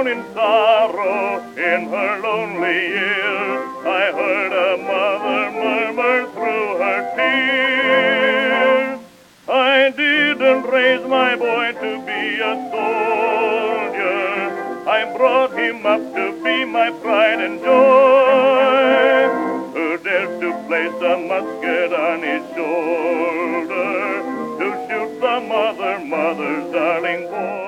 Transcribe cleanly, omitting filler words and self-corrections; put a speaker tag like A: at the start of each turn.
A: down in sorrow in her lonely years. I heard a mother murmur through her tears, I didn't raise my boy to be a soldier, I brought him up to be my pride and joy. Who dares to place a musket on his shoulder, to shoot the mother's darling boy?